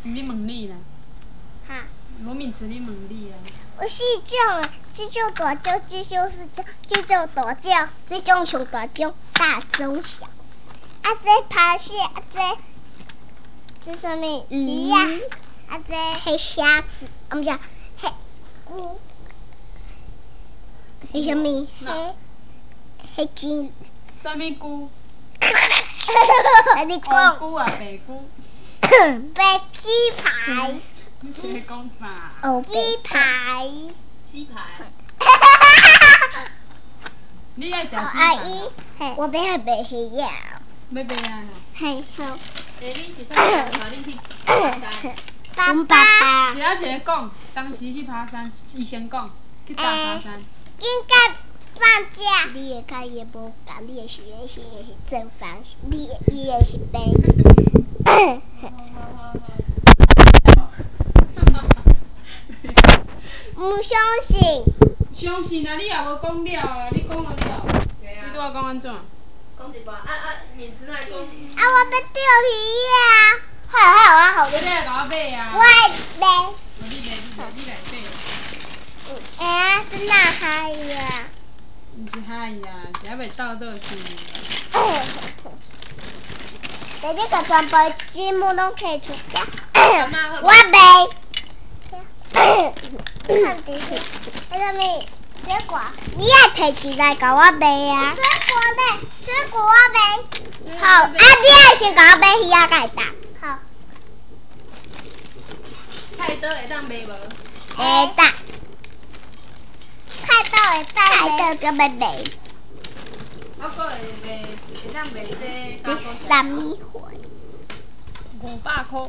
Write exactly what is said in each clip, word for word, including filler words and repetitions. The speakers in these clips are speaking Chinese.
你问你啦。 哈。 罗敏慈，你问你啊。 我是种，这种大种，这种是种，这种大种，这种上大种，大中小。啊，这螃蟹，啊这，这什么鱼呀？啊这黑虾子，啊不是黑菇，黑什么？黑黑金鱼。 什么菇？ 你讲。 黑菇啊，白菇。 白鸡排。 你在讲啥？ 哦，鸡排。 鸡排。你爱食鸡排？ 阿姨，我要还白鱼呀。 要白啊？ 嘿好。 诶，你是啥带你去爬山？ 爸爸。 一仔一个讲，当时去爬山，伊先讲，去爬爬山。 应该放假。你的家也无讲，你的学习也是正方形，你的你的是白。唔相信。 相信啊！你也无讲了啊！你讲了了。你拄仔讲安怎？讲一半，啊啊，面子来讲。 啊，我要钓鱼呀！好好啊，好。 你来甲我买啊！ 我买。 你买，你买，你来买。 哎，是哪海呀？ 唔是海呀，是还袂到倒去。 在这个全部积木拢摕出来。我买。看电视。那什么？水果？你也摕一来甲我买啊！水果呢？水果我买。好，啊，你也先甲我买鱼仔甲伊搭。好。 菜刀会当买无？ 会当。菜刀会当。菜刀个要买。 我搁会卖，会当卖这加工。 三米货。 五百块。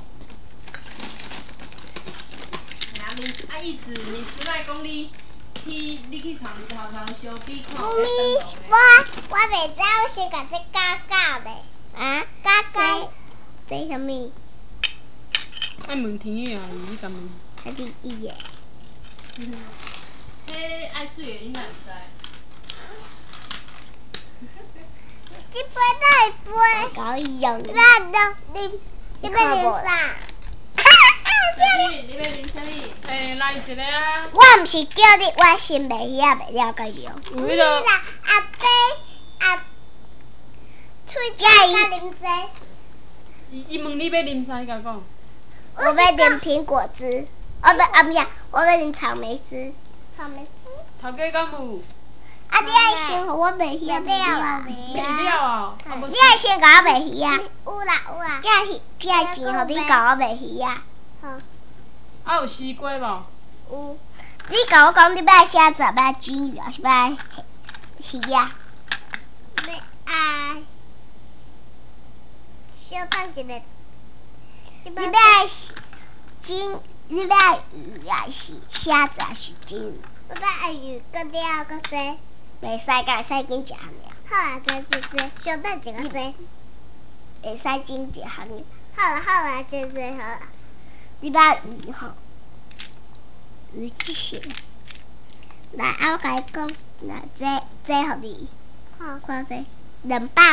啊，面啊意思，面子来讲你去，你去长头头烧饼看。 咪，我我袂知，我先甲这加加呗。啊？加加。这什么？ 爱问天宇啊，你敢问？ 他是伊个。 嗯。迄爱水的，你哪会知？ 这杯哪会杯？搞伊用。那那你你要啉啥？ 你你要啉啥物？诶，来一个啊！ 我毋是叫你，我先卖鱼仔卖了个用。 有迄个。 阿伯阿，喙甲伊啉啥？ 伊伊问你要啉啥，你甲讲。 我要啉苹果汁，我不啊不是，我要啉草莓汁。草莓汁。 头家敢有？ 啊！你爱先互我卖鱼仔卖了啊？ 卖了啊！ 你爱先甲我卖鱼仔。有啦有啦。这是这钱互你甲我卖鱼仔。好。 啊有西瓜无？ 有。你甲我讲你要写十要煮鱼，是要鱼仔？要爱。小等一下。你要金，你要鱼还是虾子还是金鱼？我要鱼，搁了搁洗。袂使，甲会使紧食项尔。好啊，这这这，小等一个洗。会使紧食项尔。好啦好啦，这这好啦。你把鱼吼，鱼这些，来，啊我甲你讲，来这这互你，看看这两百。